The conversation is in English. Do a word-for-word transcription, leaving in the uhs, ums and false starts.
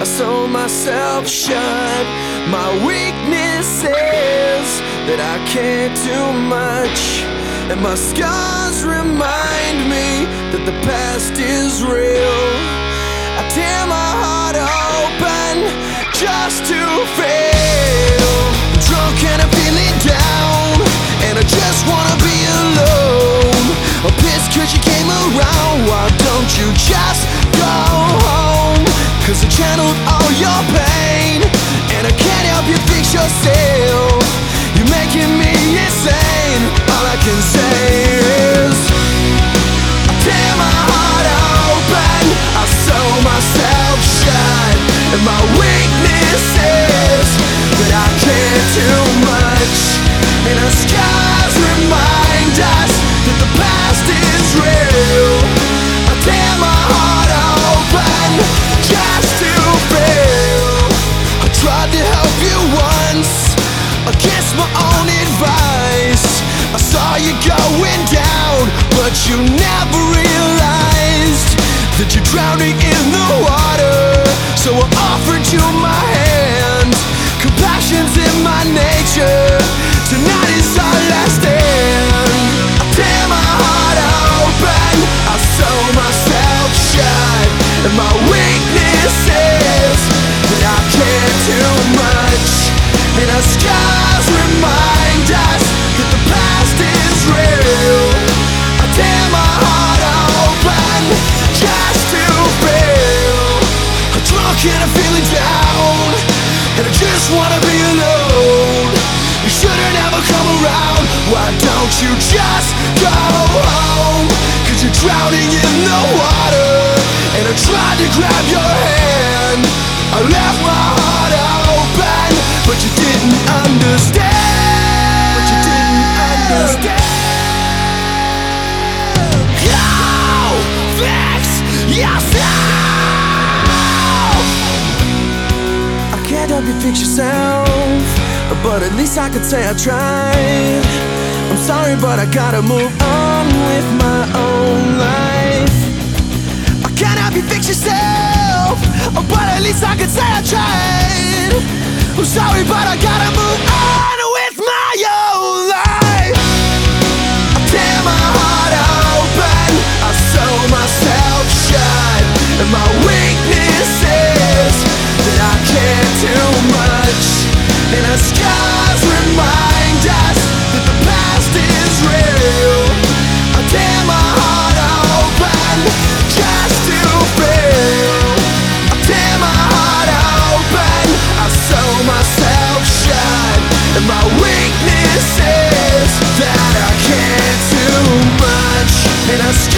sew myself shut. My weakness is that I can't do much, and my scars remind me that the past is real. I tear my heart open just to fail. I'm drunk and I'm feeling down, and I just wanna be alone. I'm pissed cause you came around. Why don't you just go home? Cause I channeled all your pain, and I can't help you fix yourself. You're making me insane. All I can say is I tear my heart open, I sew myself shut, and my weakness is that I can't do much, and our scars remind us that the past is real. I tear my heart open just to feel. I tried to help you once against my own advice. I saw you going down, but you never realized that you're drowning in the water. So I offered you my hand. Compassion's in my nature. Tonight is our last stand. I tear my heart open, I sew myself shut, and my weakness is that I can't do much, and our scars remind us that the past is real. I tear my heart open just to feel. I'm drunk and I'm feeling down, and I just wanna be alone. You should've never come around. Why don't you just go home? Cause you're drowning in the water, and I tried to grab your hand. I left my heart open, but you didn't understand. But you didn't understand. Go fix yourself. I can't help you fix yourself, but at least I could say I tried. I'm sorry, but I gotta move on with my own life. I can't help you fix yourself, but at least I could say I tried. I'm sorry, but I gotta move on with my own life. I tear my heart open, I sew myself shut, and my weakness is that I can't do much, and our scars remind us that the past is real. I tear my heart open just to feel. I tear my heart open, I sew myself shut, and my weakness is that I can't do much, and our